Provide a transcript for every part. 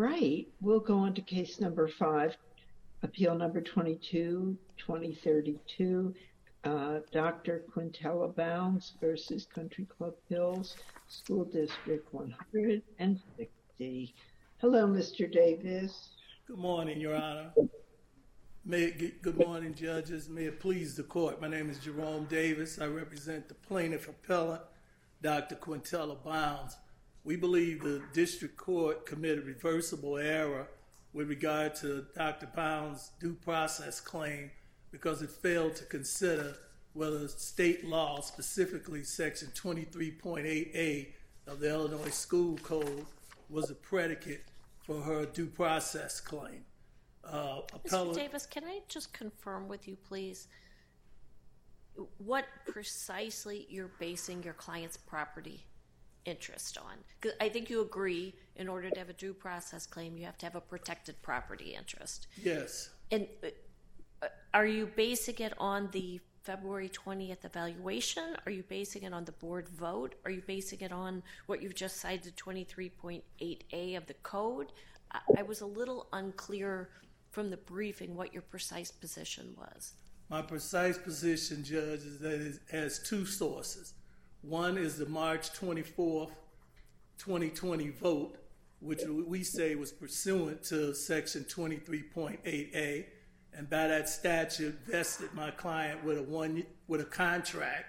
right, we'll go on to case number 5, appeal number 22-2032, Dr. Quintella Bounds versus Country Club Hills School District 160. Hello, Mr. Davis. Good morning, Your Honor. Good morning, judges. May it please the court. My name is Jerome Davis. I represent the plaintiff appellant, Dr. Quintella Bounds. We believe the district court committed reversible error with regard to Dr. Bounds' due process claim because it failed to consider whether state law, specifically section 23.8A of the Illinois School Code, was a predicate for her due process claim. Mr. Davis, can I just confirm with you, please, what precisely you're basing your client's property interest on? Because I think you agree in order to have a due process claim, you have to have a protected property interest. Yes. And are you basing it on the February 20th evaluation? Are you basing it on the board vote? Are you basing it on what you've just cited, 23.8A of the code? I was a little unclear from the briefing what your precise position was. My precise position, Judge, is that it has two sources. One is the March 24th, 2020 vote, which we say was pursuant to section 23.8A, and by that statute vested my client with a contract.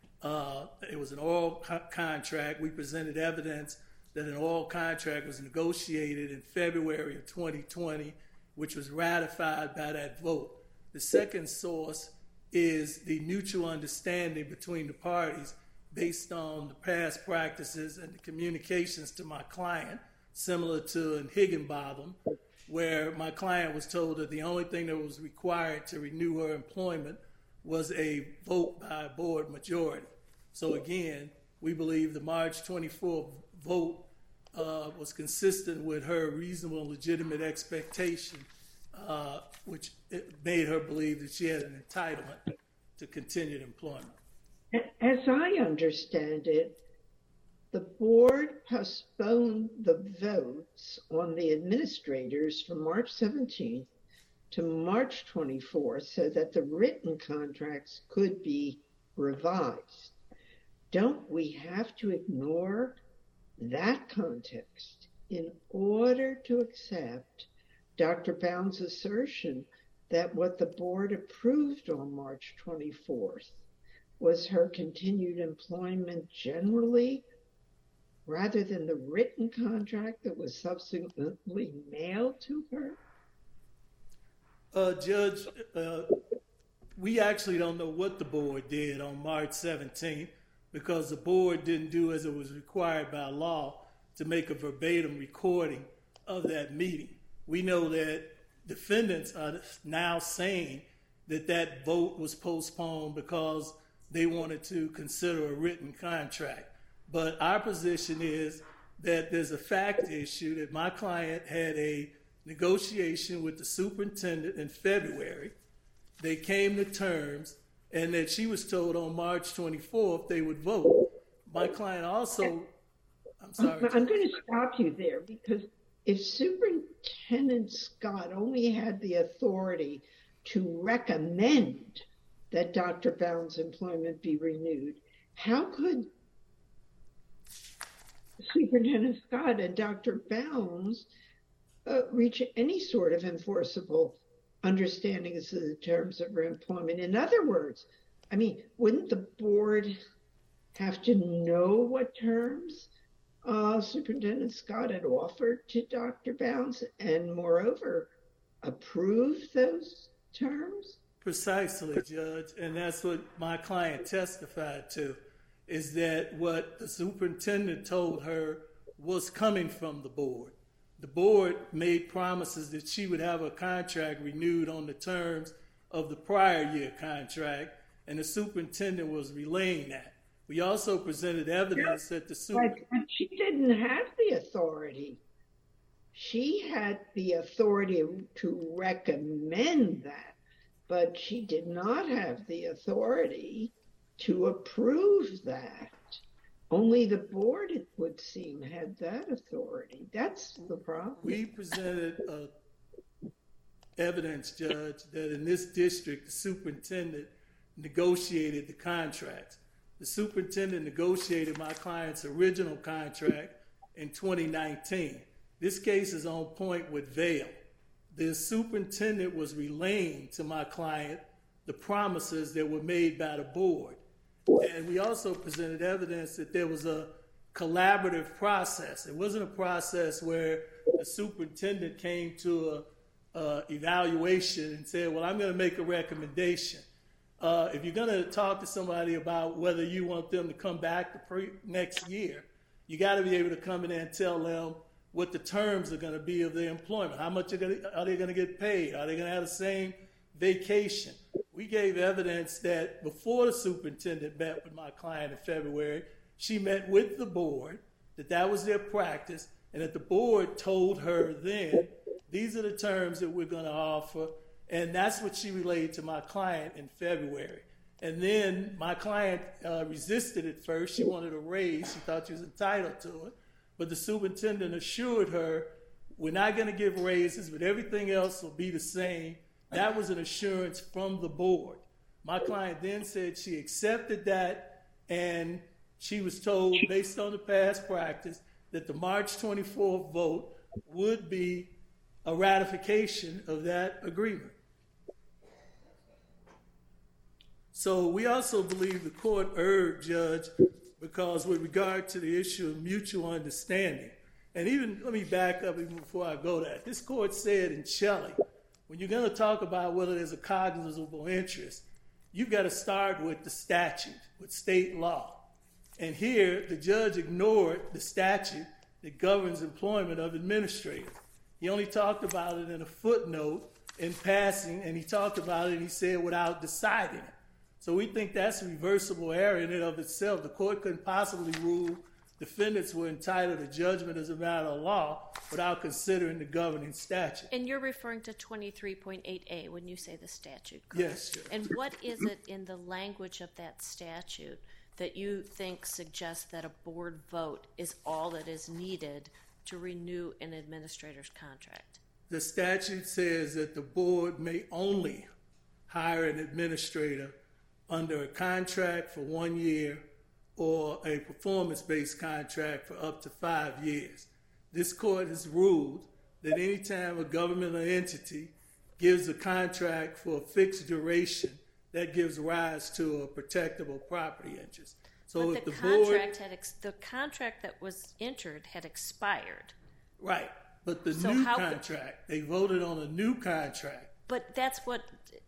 It was an oral contract. We presented evidence that an oral contract was negotiated in February of 2020, which was ratified by that vote. The second source is the mutual understanding between the parties based on the past practices and the communications to my client, similar to in Higginbotham, where my client was told that the only thing that was required to renew her employment was a vote by a board majority. So again, we believe the March 24th vote was consistent with her reasonable and legitimate expectation, which made her believe that she had an entitlement to continued employment. As I understand it, the board postponed the votes on the administrators from March 17th to March 24th so that the written contracts could be revised. Don't we have to ignore that context in order to accept Dr. Bounds' assertion that what the board approved on March 24th was her continued employment generally, rather than the written contract that was subsequently mailed to her? Judge, we actually don't know what the board did on March 17th because the board didn't do as it was required by law to make a verbatim recording of that meeting. We know that defendants are now saying that that vote was postponed because they wanted to consider a written contract. But our position is that there's a fact issue that my client had a negotiation with the superintendent in February. They came to terms, and that she was told on March 24th they would vote. My client also, I'm sorry. I'm going to stop you there because if Superintendent Scott only had the authority to recommend that Dr. Bounds' employment be renewed, how could Superintendent Scott and Dr. Bounds reach any sort of enforceable understanding as to the terms of her employment? In other words, I mean, wouldn't the board have to know what terms Superintendent Scott had offered to Dr. Bounds and moreover approve those terms? Precisely, Judge, and that's what my client testified to, is that what the superintendent told her was coming from the board. The board made promises that she would have a contract renewed on the terms of the prior year contract, and the superintendent was relaying that. We also presented evidence that the superintendent... But she didn't have the authority. She had the authority to recommend that, but she did not have the authority to approve that. Only the board, it would seem, had that authority. That's the problem. We presented evidence, Judge, that in this district, the superintendent negotiated the contracts. The superintendent negotiated my client's original contract in 2019. This case is on point with Vail. The superintendent was relaying to my client the promises that were made by the board. And we also presented evidence that there was a collaborative process. It wasn't a process where the superintendent came to a evaluation and said, well, I'm going to make a recommendation. If you're going to talk to somebody about whether you want them to come back the next year, you got to be able to come in and tell them what the terms are going to be of their employment. How much are they going to get paid? Are they going to have the same vacation? We gave evidence that before the superintendent met with my client in February, she met with the board, that was their practice, and that the board told her then, these are the terms that we're going to offer, and that's what she relayed to my client in February. And then my client resisted at first. She wanted a raise. She thought she was entitled to it. But the superintendent assured her, we're not going to give raises, but everything else will be the same. That was an assurance from the board. My client then said she accepted that, and she was told, based on the past practice, that the March 24th vote would be a ratification of that agreement. So we also believe the court erred, Judge, because with regard to the issue of mutual understanding, and even, let me back up even before I go there. This court said in Shelley, when you're going to talk about whether there's a cognizable interest, you've got to start with the statute, with state law. And here, the judge ignored the statute that governs employment of administrators. He only talked about it in a footnote in passing, and he talked about it, and he said, without deciding it. So we think that's a reversible error in and of itself. The court couldn't possibly rule defendants were entitled to judgment as a matter of law without considering the governing statute. And you're referring to 23.8A when you say the statute, correct? Yes, Judge. And what is it in the language of that statute that you think suggests that a board vote is all that is needed to renew an administrator's contract? The statute says that the board may only hire an administrator under a contract for 1 year or a performance-based contract for up to 5 years. This court has ruled that any time a governmental entity gives a contract for a fixed duration, that gives rise to a protectable property interest. So but if the contract that was entered had expired. Right, but the new contract, they voted on a new contract. But that's what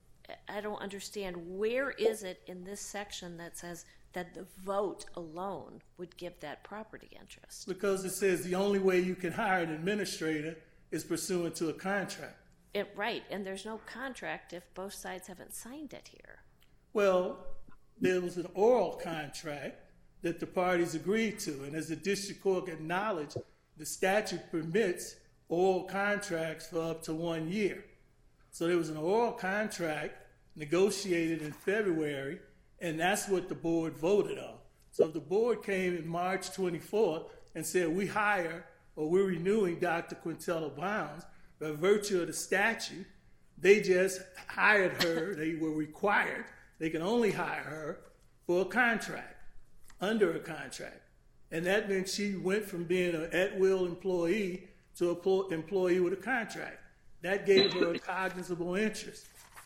I don't understand. Where is it in this section that says that the vote alone would give that property interest? Because it says the only way you can hire an administrator is pursuant to a contract. Right, and there's no contract if both sides haven't signed it here. Well, there was an oral contract that the parties agreed to, and as the district court acknowledged, the statute permits oral contracts for up to 1 year. So there was an oral contract negotiated in February, and that's what the board voted on. So if the board came in March 24th and said, we hire or we're renewing Dr. Quintella Bounds, by virtue of the statute, they just hired her. They were required. They can only hire her for a contract, under a contract. And that meant she went from being an at-will employee to an employee with a contract. That gave her a cognizable interest.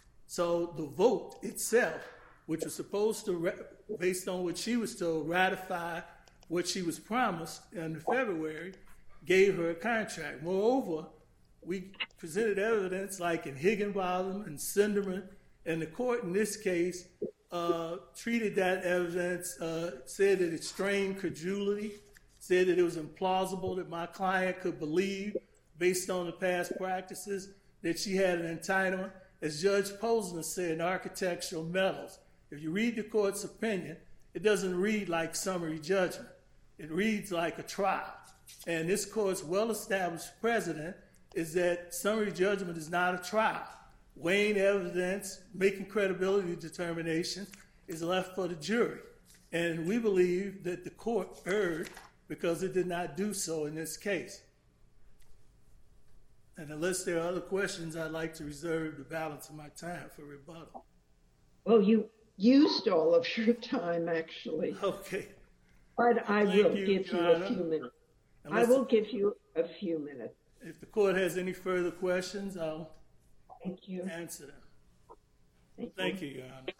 So the vote itself, which was supposed to, based on what she was told, ratify what she was promised in February, gave her a contract. Moreover, we presented evidence like in Higginbotham and Sinderman, and the court in this case treated that evidence, said that it strained credulity, said that it was implausible that my client could believe, based on the past practices, that she had an entitlement. As Judge Posner said in Architectural Metals, if you read the court's opinion, it doesn't read like summary judgment. It reads like a trial. And this court's well-established precedent is that summary judgment is not a trial. Weighing evidence, making credibility determinations is left for the jury. And we believe that the court erred because it did not do so in this case. And unless there are other questions, I'd like to reserve the balance of my time for rebuttal. Well, you used all of your time, actually. Okay. But I will Thank you, give you Your a Honor. few minutes. Unless- I will give you a few minutes. If the court has any further questions, I'll Thank you. answer them. Thank you, Your Honor.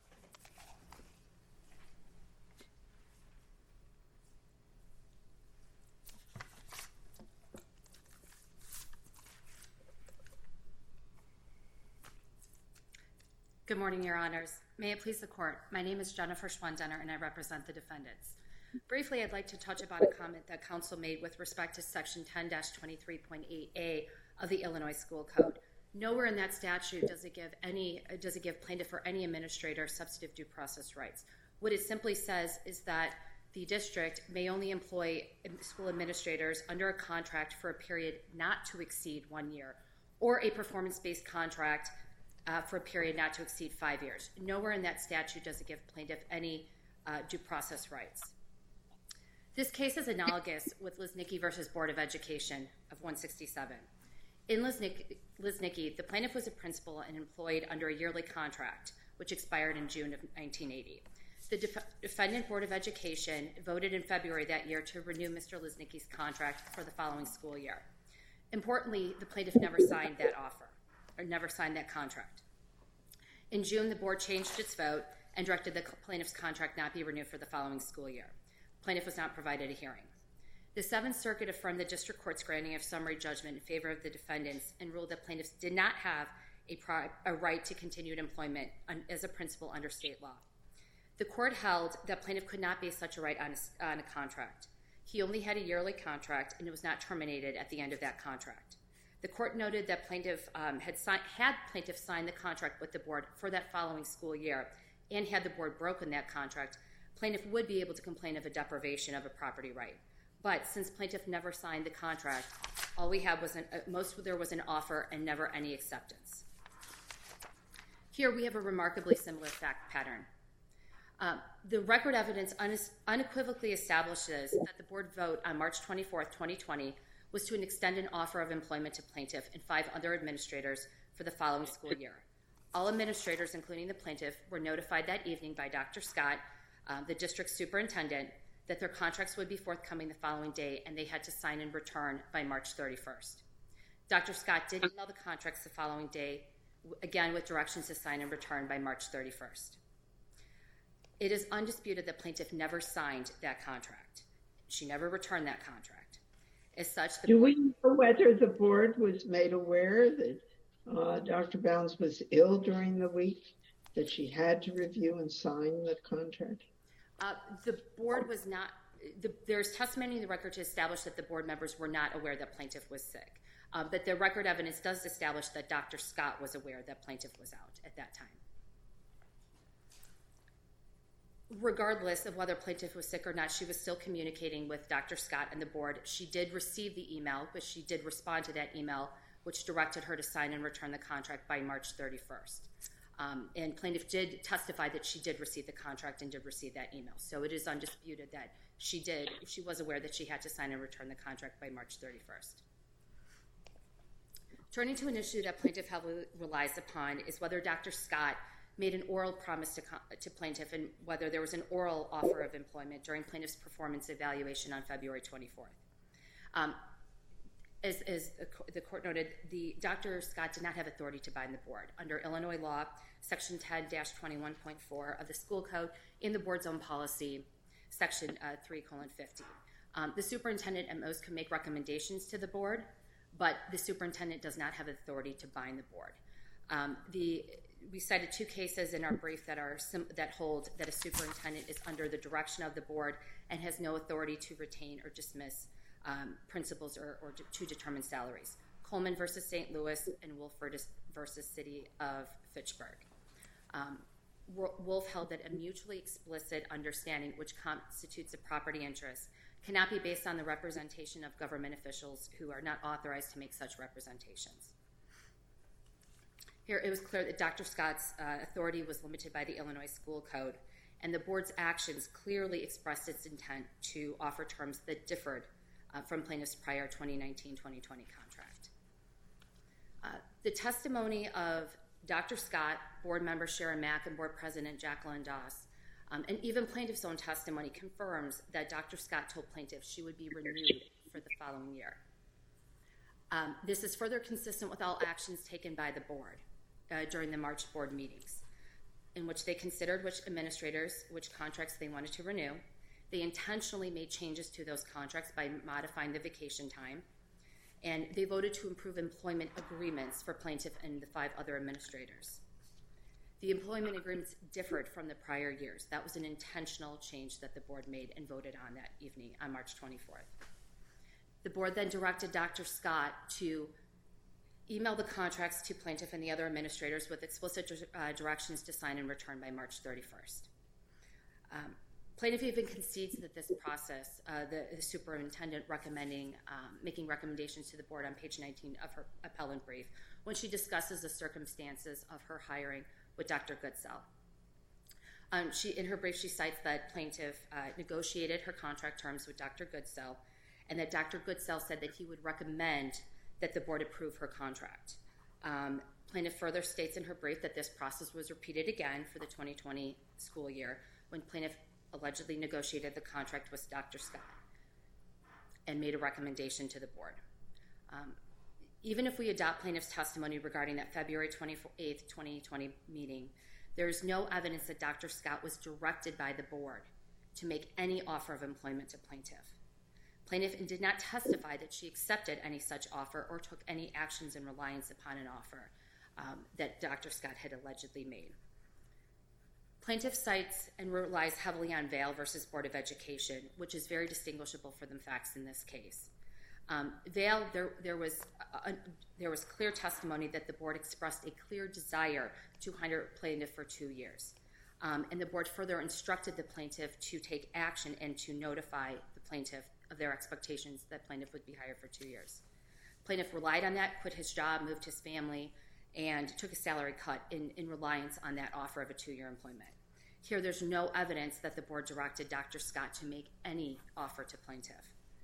Good morning, Your Honors. May it please the Court, my name is Jennifer Schwandenner and I represent the defendants. Briefly, I'd like to touch upon a comment that counsel made with respect to Section 10-23.8A of the Illinois School Code. Nowhere in that statute does it give plaintiff or any administrator substantive due process rights. What it simply says is that the district may only employ school administrators under a contract for a period not to exceed 1 year, or a performance-based contract for a period not to exceed 5 years. Nowhere in that statute does it give plaintiff any due process rights. This case is analogous with Liznicki v. Board of Education of 167. In Liznicki, the plaintiff was a principal and employed under a yearly contract, which expired in June of 1980. The defendant Board of Education voted in February that year to renew Mr. Liznicki's contract for the following school year. Importantly, the plaintiff never signed that offer, or never signed that contract. In June, the board changed its vote and directed the plaintiff's contract not be renewed for the following school year. Plaintiff was not provided a hearing. The Seventh Circuit affirmed the district court's granting of summary judgment in favor of the defendants and ruled that plaintiffs did not have a right to continued employment as a principal under state law. The court held that plaintiff could not base such a right on a contract. He only had a yearly contract and it was not terminated at the end of that contract. The court noted that plaintiff had plaintiff signed the contract with the board for that following school year, and had the board broken that contract, plaintiff would be able to complain of a deprivation of a property right. But since plaintiff never signed the contract, all we had was there was an offer and never any acceptance. Here we have a remarkably similar fact pattern. The record evidence unequivocally establishes that the board vote on March 24th, 2020 was to extend an offer of employment to plaintiff and 5 other administrators for the following school year. All administrators, including the plaintiff, were notified that evening by Dr. Scott, the district superintendent, that their contracts would be forthcoming the following day and they had to sign and return by March 31st. Dr. Scott did email the contracts the following day, again with directions to sign and return by March 31st. It is undisputed that plaintiff never signed that contract. She never returned that contract. As such, do we know whether the board was made aware that Dr. Bounds was ill during the week, that she had to review and sign the contract? The board was not. There's testimony in the record to establish that the board members were not aware that plaintiff was sick. But the record evidence does establish that Dr. Scott was aware that plaintiff was out at that time. Regardless of whether plaintiff was sick or not, she was still communicating with Dr. Scott and the board. She did receive the email, but she did respond to that email, which directed her to sign and return the contract by March 31st. And plaintiff did testify that she did receive the contract and did receive that email. So it is undisputed that she was aware that she had to sign and return the contract by March 31st. Turning to an issue that plaintiff heavily relies upon is whether Dr. Scott made an oral promise to plaintiff and whether there was an oral offer of employment during plaintiff's performance evaluation on February 24th. As the court noted, Dr. Scott did not have authority to bind the board. Under Illinois law, Section 10-21.4 of the school code, in the board's own policy, Section 3:50. The superintendent at most can make recommendations to the board, but the superintendent does not have authority to bind the board. We cited 2 cases in our brief that hold that a superintendent is under the direction of the board and has no authority to retain or dismiss principals or to determine salaries. Coleman v. St. Louis and Wolford v. City of Fitchburg. Wolf held that a mutually explicit understanding which constitutes a property interest cannot be based on the representation of government officials who are not authorized to make such representations. Here, it was clear that Dr. Scott's authority was limited by the Illinois school code, and the board's actions clearly expressed its intent to offer terms that differed from plaintiff's prior 2019-2020 contract. The testimony of Dr. Scott, board member Sharon Mack, and board president Jacqueline Doss, and even plaintiff's own testimony confirms that Dr. Scott told plaintiff she would be renewed for the following year. This is further consistent with all actions taken by the board during the March board meetings, in which they considered which administrators, which contracts they wanted to renew. They intentionally made changes to those contracts by modifying the vacation time, and they voted to improve employment agreements for plaintiff and the 5 other administrators. The employment agreements differed from the prior years. That was an intentional change that the board made and voted on that evening on March 24th. The board then directed Dr. Scott to email the contracts to plaintiff and the other administrators with explicit directions to sign and return by March 31st. Plaintiff even concedes that this process, the superintendent making recommendations to the board on page 19 of her appellant brief, when she discusses the circumstances of her hiring with Dr. Goodsell. In her brief, she cites that plaintiff negotiated her contract terms with Dr. Goodsell, and that Dr. Goodsell said that he would recommend that the board approve her contract. Plaintiff further states in her brief that this process was repeated again for the 2020 school year when plaintiff allegedly negotiated the contract with Dr. Scott and made a recommendation to the board. Even if we adopt plaintiff's testimony regarding that February 28th, 2020 meeting, there is no evidence that Dr. Scott was directed by the board to make any offer of employment to plaintiff. Plaintiff did not testify that she accepted any such offer or took any actions in reliance upon an offer that Dr. Scott had allegedly made. Plaintiff cites and relies heavily on Vail versus Board of Education, which is very distinguishable for the facts in this case. Vail, there was clear testimony that the board expressed a clear desire to hire plaintiff for 2 years. And the board further instructed the plaintiff to take action and to notify the plaintiff of their expectations that plaintiff would be hired for 2 years. Plaintiff relied on that, quit his job, moved his family, and took a salary cut in reliance on that offer of a 2-year employment. Here, there's no evidence that the board directed Dr. Scott to make any offer to plaintiff.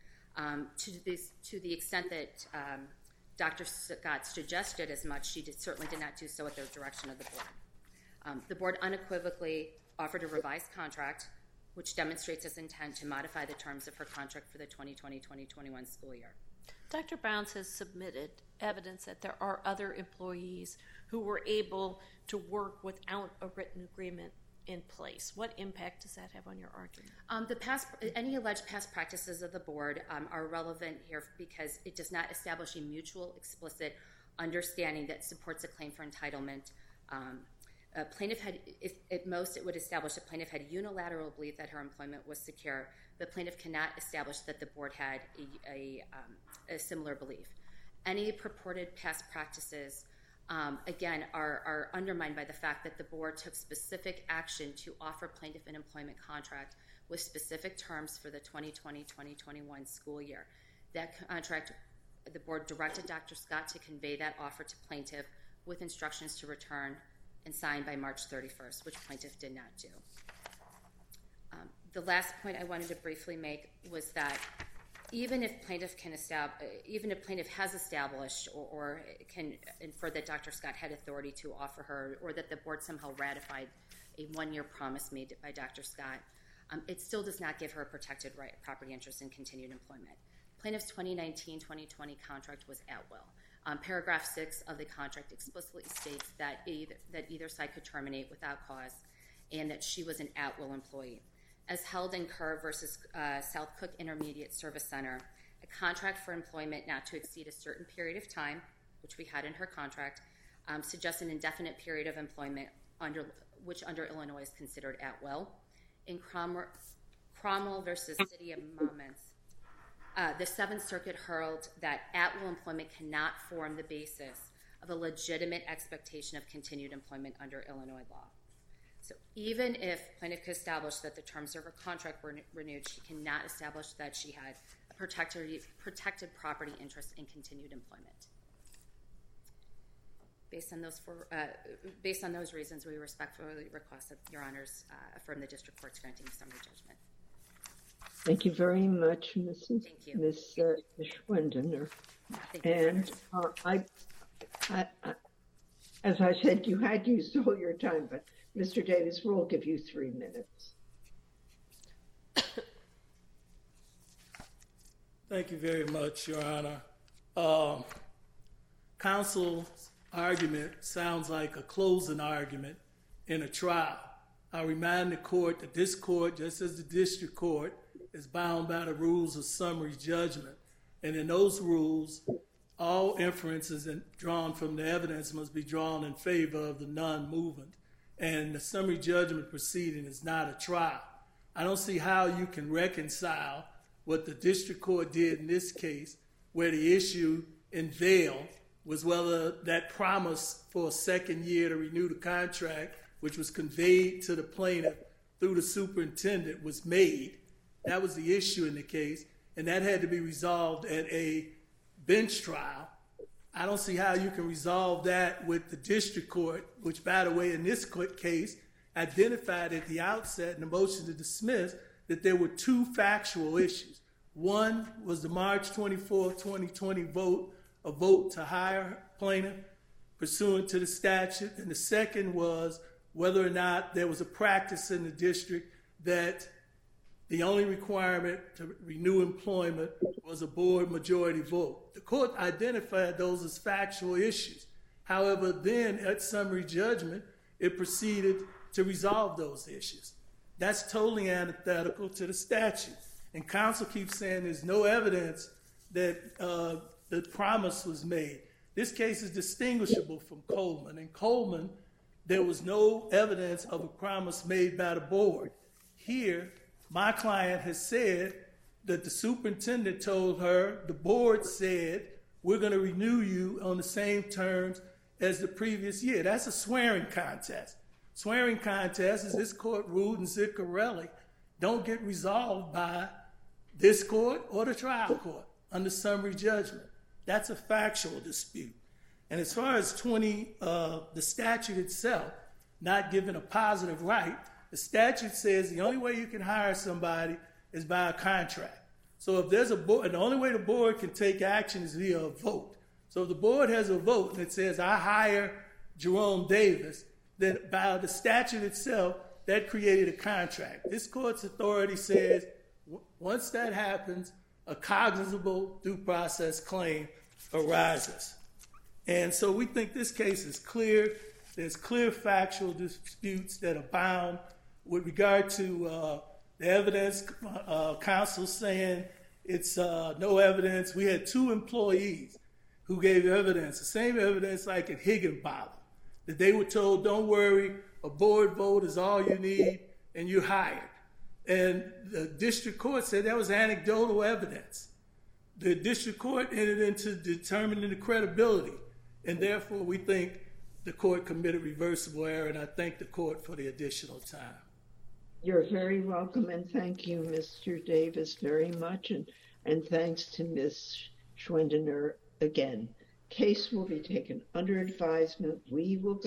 To the extent that Dr. Scott suggested as much, she certainly did not do so at the direction of the board. The board unequivocally offered a revised contract, which demonstrates its intent to modify the terms of her contract for the 2020-2021 school year. Dr. Bounds has submitted evidence that there are other employees who were able to work without a written agreement in place. What impact does that have on your argument? Any alleged past practices of the board are relevant here because it does not establish a mutual, explicit understanding that supports a claim for entitlement. Plaintiff had, at most, it would establish that plaintiff had unilateral belief that her employment was secure, but plaintiff cannot establish that the board had a similar belief. Any purported past practices, again, are undermined by the fact that the board took specific action to offer plaintiff an employment contract with specific terms for the 2020-2021 school year. That contract, the board directed Dr. Scott to convey that offer to plaintiff with instructions to return and sign by March 31st, which plaintiff did not do. The last point I wanted to briefly make was that even if plaintiff has established or can infer that Dr. Scott had authority to offer her, or that the board somehow ratified a 1-year promise made by Dr. Scott, it still does not give her a protected right, property interest in continued employment. Plaintiff's 2019-2020 contract was at will. Paragraph 6 of the contract explicitly states that either side could terminate without cause and that she was an at-will employee. As held in Kerr versus South Cook Intermediate Service Center, a contract for employment not to exceed a certain period of time, which we had in her contract, suggests an indefinite period of employment which under Illinois is considered at will. In Cromwell versus City of Monmouth, the Seventh Circuit hurled that at-will employment cannot form the basis of a legitimate expectation of continued employment under Illinois law. So even if plaintiff could establish that the terms of her contract were renewed, she cannot establish that she had a protected property interest in continued employment. Based on those reasons, we respectfully request that Your Honors affirm the District Court's granting of summary judgment. Thank you very much, Ms. Thank you. Ms. Schwendener. Thank you, And as I said, you had used all your time, but Mr. Davis, we'll give you 3 minutes. Thank you very much, Your Honor. Counsel's argument sounds like a closing argument in a trial. I remind the court that this court, just as the district court, is bound by the rules of summary judgment. And in those rules, all inferences drawn from the evidence must be drawn in favor of the non-movement. And the summary judgment proceeding is not a trial. I don't see how you can reconcile what the district court did in this case, where the issue in Vail was whether that promise for a second year to renew the contract, which was conveyed to the plaintiff through the superintendent, was made. That was the issue in the case, and that had to be resolved at a bench trial. I don't see how you can resolve that with the district court, which, by the way, in this case, identified at the outset in the motion to dismiss that there were 2 factual issues. One was the March 24, 2020 vote, a vote to hire plaintiff pursuant to the statute. And the second was whether or not there was a practice in the district that the only requirement to renew employment was a board majority vote. The court identified those as factual issues. However, then at summary judgment, it proceeded to resolve those issues. That's totally antithetical to the statute. And counsel keeps saying there's no evidence that the promise was made. This case is distinguishable from Coleman. In Coleman, there was no evidence of a promise made by the board. Here, my client has said that the superintendent told her, the board said, we're going to renew you on the same terms as the previous year. That's a swearing contest. Swearing contests, as this court ruled in Ziccarelli, don't get resolved by this court or the trial court under summary judgment. That's a factual dispute. And as far as the statute itself, not giving a positive right, the statute says the only way you can hire somebody is by a contract. So if there's a board, and the only way the board can take action is via a vote. So if the board has a vote and it says, I hire Jerome Davis, then by the statute itself, that created a contract. This court's authority says once that happens, a cognizable due process claim arises. And so we think this case is clear. There's clear factual disputes that abound with regard to the evidence. Counsel saying it's no evidence. We had 2 employees who gave evidence, the same evidence like at Higginbottom, that they were told, don't worry, a board vote is all you need, and you're hired. And the district court said that was anecdotal evidence. The district court entered into determining the credibility, and therefore we think the court committed reversible error, and I thank the court for the additional time. You're very welcome, and thank you, Mr. Davis, very much, and thanks to Ms. Schwendener again. Case will be taken under advisement. We will go